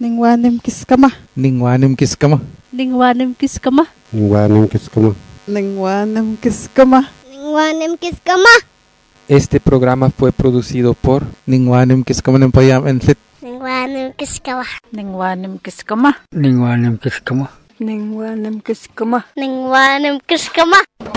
Ningwanim kiskama. Ningwanim kiskama. Ningwanim kiskama. Ningwanim kiskama. Ningwanim kiskama. Ningwanim kiskama. Este programa fue producido por Ningwanim Kiskama Nempayam Enlit. Ningwanim kiskama. Ningwanim kiskama. Ningwanim kiskama. Ningwanim kiskama. Ningwanim kiskama.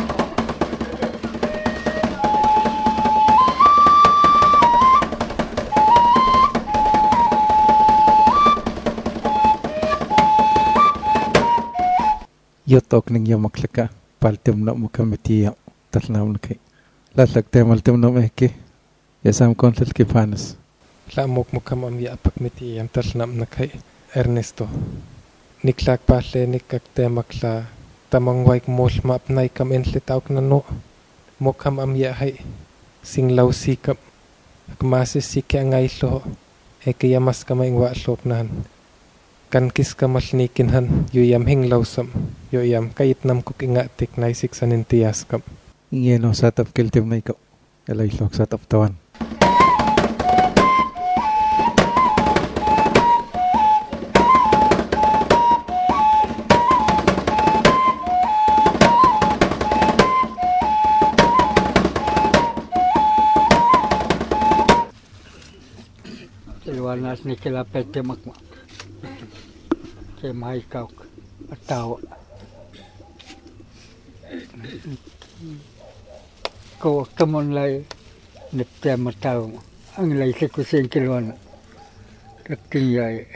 Yotok ning yamaklaka paltem na mukamiti talnam nakai. Latlak temal temnom eke yasam kontlal kipanas. La mok mukamam ya pakmiti yam talnam nakai Ernesto. Niklak pahle nikak temakla tamang waik mol map nai kam entlitauk nano. Mokam am ya hai singlaw sikap kmasis sikya ngailo eke yamas kamay wa lopnan. Kan kiskamal nikinhan yuyam hinglausam yuyam kait nam kuk ingatik naisik sanintiyas kam. Ingeno satap kiltim na ikaw. Alaylok satap tawan. Ilwanas ni kila pete makma. Ke mai kauk atau ko kamon lai nepte matau ang lai se kusen kilwan kating yai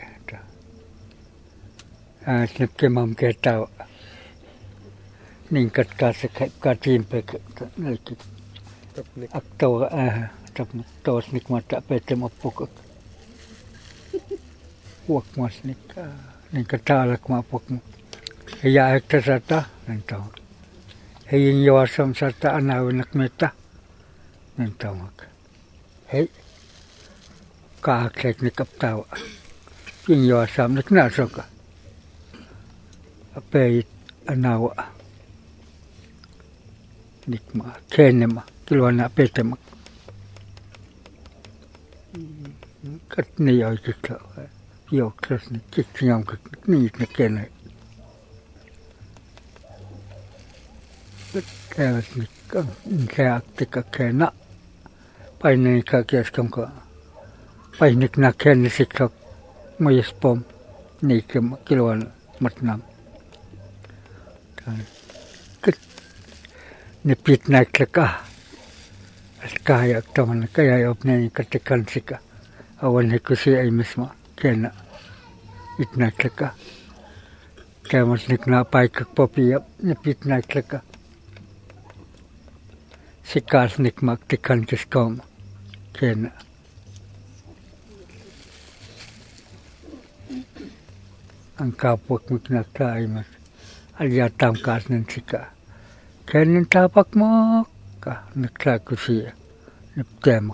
snep ke mam ke tau ning kat ka se ka tim pe lai ki akto tap tos nik mata pete mapuk wak masnik ning katalak mapuk ya ekta sata nantau Hei yawasam sarta anaw nakmeta nantamak. Hei kaaklet ni kaptawa. Yung yawasam naknasoka. Apeit anawa. Nikma kenema kilwana apetemak. Kat ni yaw kikla. Yaw klas ni kikyam kik ni na kenay. Kaya nikang kaya tika kena painik kakias kam ka painik na ken sikak mayaspom nikem kilwan matnam kit nipit na klaka kaya taman kaya opne katikan sika awan hikusi ay misma kena itna klaka kaya mas nikna paikak popiyap nipit na klaka Sikas nikmak tikan kiskom kena. Ang kapok miknakta mas alyatam kas ng sika. Kenen tapak mo ka nakta ko siya niptemak.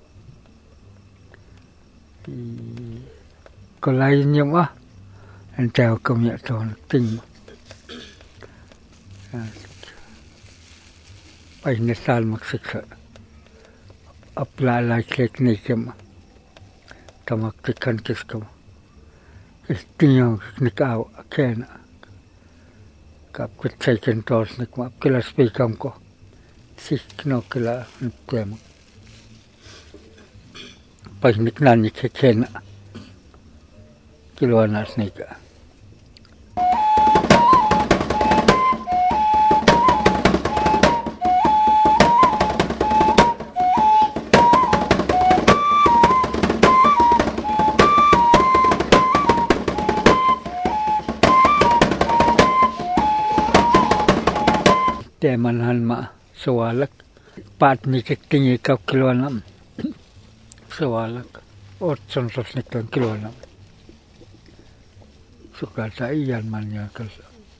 Kalayin niya ma ang tayo kami ito nakting mo. Ay nesal maksiksa apla kek nikem tamak tikan kiskam istinyo nikaw kena kap kutsaken tos nikma kila speakam ko sikno kila tem pag niknan nikena kilwanas nika Temanhan ma sawalak pat ni kitingi kap kilwanam sawalak 800 nikton kilwanam suka sa iyan man niya kas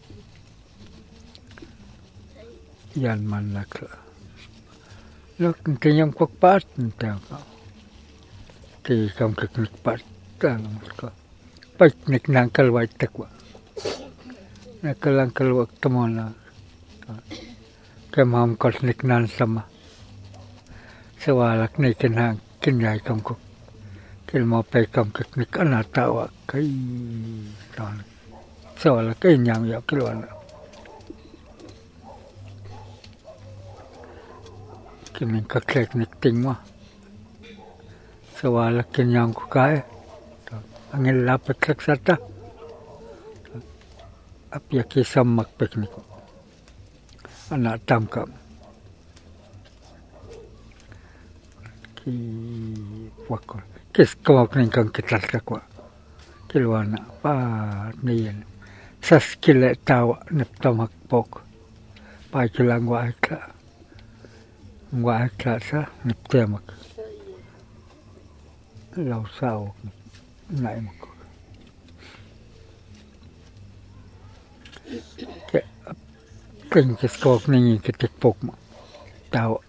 iyan man nak lok kanyang kwakpat nita ka kay kam kiknik pat tanong ka pagnik nang kalway takwa nakalang kalwag tamona Kemam kosnik nan sama. Sewalak ni kenang kenyai kamku. Kilmo peikam keknik anatawa kai ton. Soal kai nyam ya kilwana. Kimin kakeknik tingwa. Soal kinyang ko kai. Angin lapet laksata. Apya kisam mak peknik. Anak tamkam. Ki wakor. Kis kawak ningkang kital kakwa. Kilwana pa niyan. Sas kile tawa neptamak pok. Pa kilang waikla. Waikla sa neptamak. Lau sao naimak. Keng kis kawak ningin kitik pok ma. Tawa.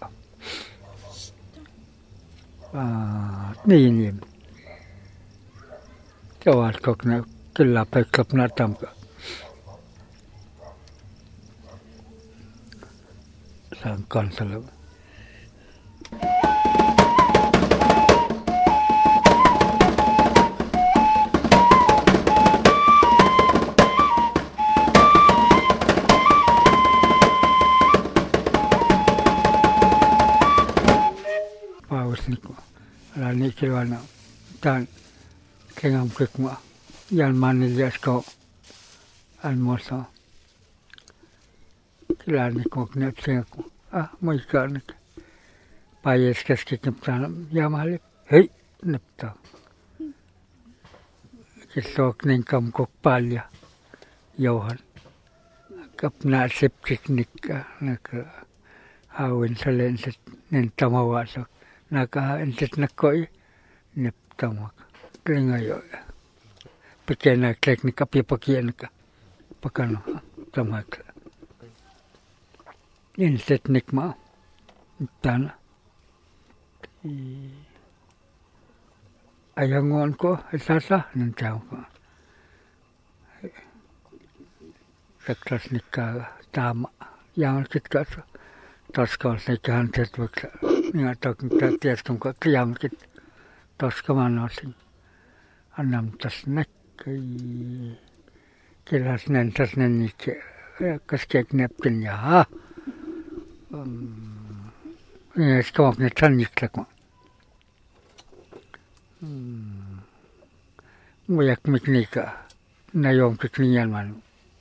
Niyin. Kawal kok na kila peklap na tamka. Sangkan salam. Paus niko. Lani kilwana. Tan kengam kekma. Yan manilias ko. Almosa. Kilani ko knepsing ko. May kanik. Payes kaskik neptanam. Yamalip. Hey, nepta. Kisok ningkam kok palya. Johan. Kapna septik nika. Naka hawin sa lenset. Nintamawasak. Naka enset nakoi. Neptamak. Klingayo. Pequena técnica pipakienka. Pakano. Tamak. Inset nikma. Tana. Ayangon ko. Sasa. Nantaw ko. Saktas nika tama. Yang kitkas. Taskas nikahan tetwak. Ngatak tatias kong kakiyam kit. Taskamanasing. Anam tasnek. Kilas nentas nenike. Kaskek neptin ya. Skawak netan yiklak ma. Muyak miknika. Nayong kikninyan man.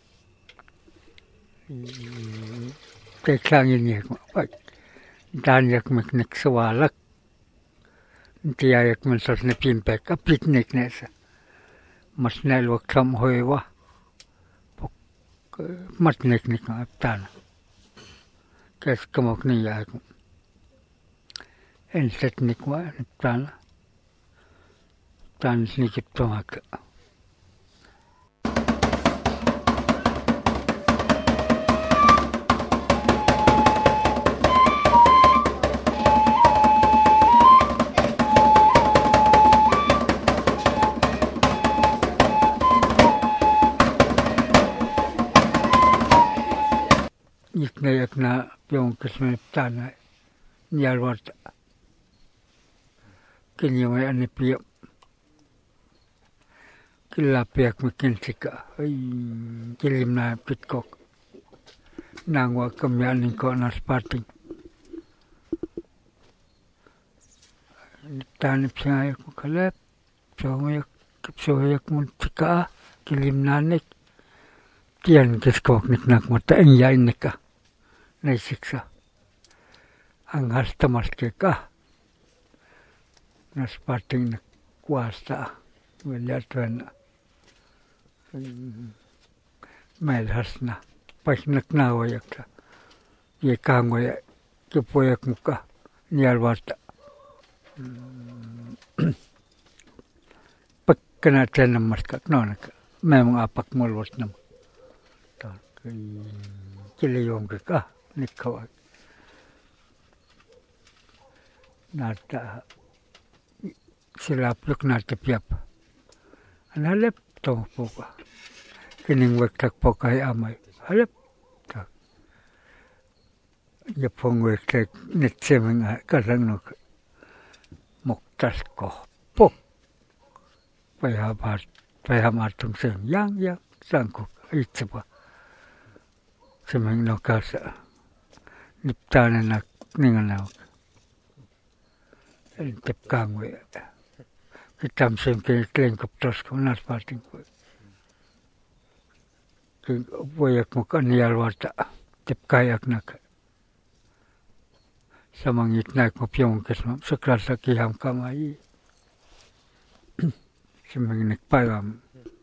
Teklangin yak ma. Danyak miknik sawalak. Tiyayak mansas nepimpek. Apitnik nesa. Mas nelwak sam hoiwa. Matnik nga aptana. Kes kamok niya ako. Enset nikwa aptana. Tanis nikip tomaka. Nayak na yung kasmaniptana niyalwata. Kinyamay anipiyam. Kilapiyak makinsika. Ay, kilim na pitkok. Nangwa kamyanin ko na sparting. Tanip siya ko kalap. Sohayak muntika. Kilim nanik. Tiyan kiskok niknak mata. Ang yain nika. Naisiksa. Ang hastamas ka. Nasparting na kwasta. Walyatwan na. Melhas na. Pasnak na wayak sa. Yekang wayak. Kipoyak muka. Niyalwata. Pagkanatan ng maskat. No, may mga apak mulwas naman. Kiliyong ka. Nikawag. Nata silapluk natapyap. Analep tong po ka. Kining wektak po kay amay. Halep. Yapong wektak nitsemeng karang nok. Moktas ko. Po. payamartung sing yang sangkuk itsepa semeng no kasa niptana nak ninganau tep kangwe kitam sem ke klengkop tos ko nas parting ko ke boyak mo kanial warta tep kayak nak samangit nak mo pyong kesma saklar sakiham kamai semeng nek payam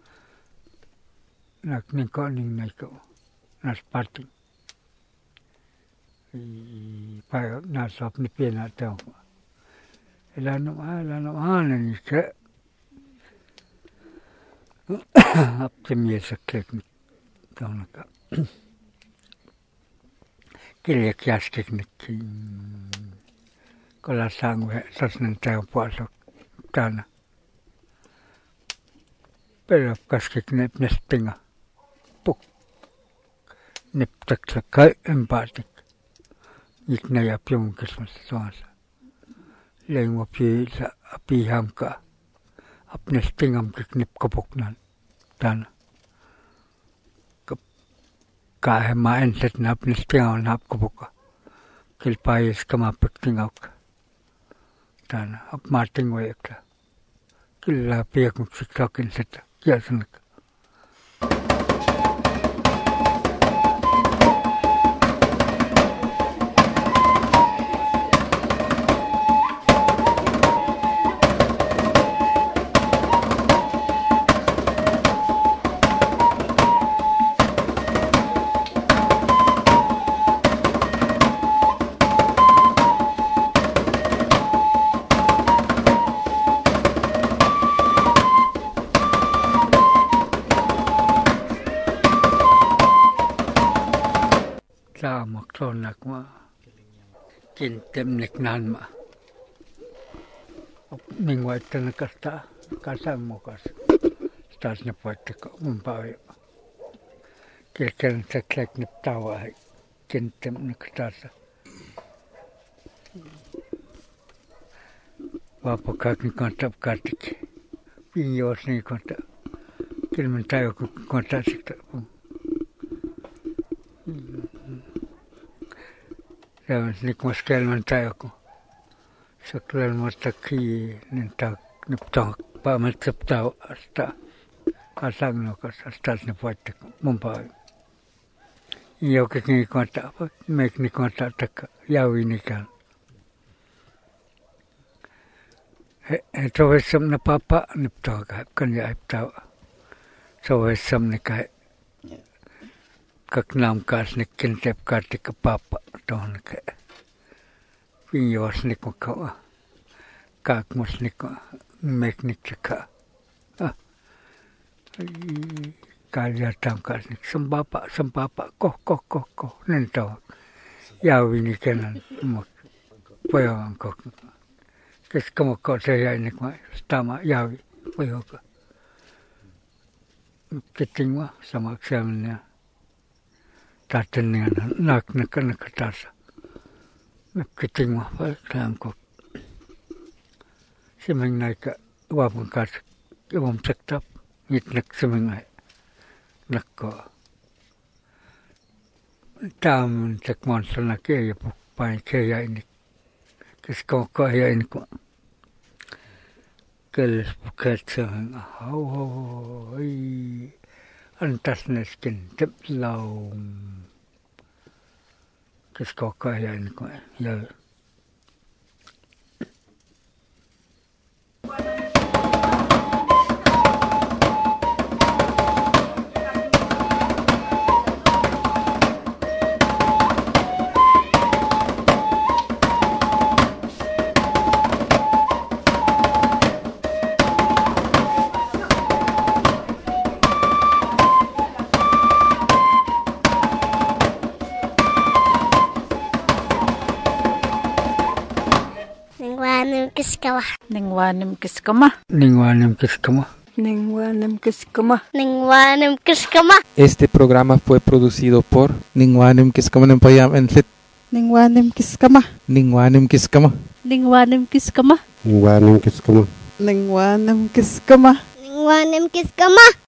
nak ningko ning naiko nas parting payam nasap ni pena tau Lano ni ke optimie saklik tonaka kile kias teknik kola sangwe sasnen tau puasok tana pero kaskik nep nestinga puk nep taksakai empatik iknaya pyong kismas soasa Leng wapi sa api hamka apnes tingam kiknip kapoknan tan ka hemaen set na apnes tingam nap kapoka kilpais kama pektingau tan ap marting wekla killa piak muksiktakin set kiasanak Makronak ma kintem neknan ma mingwai tanakasta kasang mokas stas na pwede ko umpawi kilken saklek niptawa kintem nakastasa wapakak ni kontap kartik pinyos ni kontap kilmen tayo ko kontap sikta Yang nikmas kelman tayo ko. Saklal mataki nintak niptak pa matsaptaw hasta kasang no kas hasta nipuat ko mumpay. Iyo kikini konta pa mek ni konta tak yawi nikan. Ito wesam na papa niptak kanya iptaw. So wesam ni kai kaknam kas ni kintep kartik papa ton ke pinyos ni ko kak mos ni ko mek ni ka kalya tam kas ni sempapa ko nento yawi ni kenan mo poyang ko kes como ko saya ni ko stama yawi poyo ko ketingwa sama eksamnya Tatanian nak nakatasa. Kiting mo pa klang ko. Simeng naika wapang kas iwam sektap ngitnak simeng ay nakko. Tam sekmon sana kaya po pa kaya ini. Kisko kaya ini ko. Kelis bukat simeng antas neskin tip laung kisko kaya ini ko ya Ningwanim kiskama. Este programa fue producido por Ningwanim Kiskama Nempayam Entlit. Ningwanim kiskama. Ningwanim Kiskama. Ningwanim kiskama. Ningwanim kiskama. Wanem kiskama.